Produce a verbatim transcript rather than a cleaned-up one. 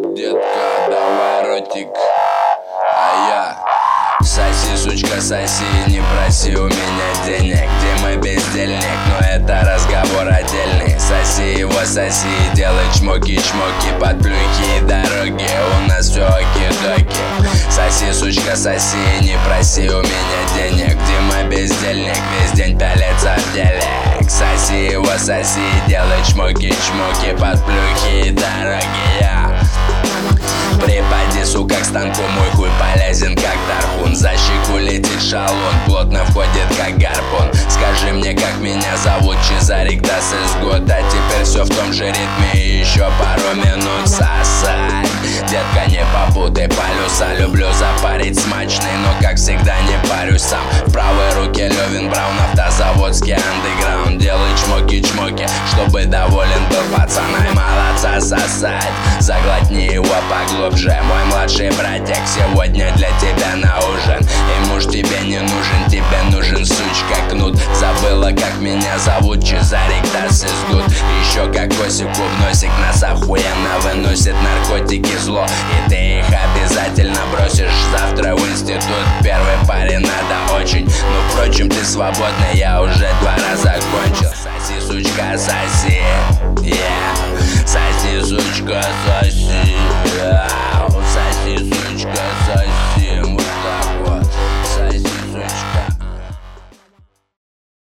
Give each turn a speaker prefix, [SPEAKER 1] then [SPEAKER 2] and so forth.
[SPEAKER 1] детка, давай ротик, а я соси, сучка, соси, не проси у меня денег. Где мой бездельник, но это разговор отдельный. Соси его, соси, делай чмоки-чмоки под плюхи и дороги. У нас все оки-доки. Соси, сучка, соси, не проси у меня денег. Где мой бездельник, весь день пялится в телек. Соси его, соси, делай чмоки-чмоки под плюхи и дороги. Я припади, сука, к станку, мой хуй полезен как тархун. За щеку летит шалун, плотно входит как гарпун. Скажи мне, как меня зовут, Чезарик Дас из год. А теперь все в том же ритме и еще пару минут сосать. Детка, не попутай полюса, люблю запарить смачный, но как всегда не парюсь сам. В правой руке Левин Браун, автозаводский андеграунд. Делай чмоки-чмоки, чтобы доволен был пацан. Ай, молодца сосать, заглотни его поглубже. Мой младший братик сегодня для тебя на ужин. И муж тебе не нужен, тебе нужен сучка кнут. Забыла, как меня зовут, Чезарик Дас из гуд. Еще как косику в носик, нас охуенно выносит наркотики зло. И ты их обязательно бросишь завтра в институт. Первой паре надо очень, но впрочем ты свободна, я уже два раза кончил. Соси, сучка, соси, yeah. Соси, сучка, соси.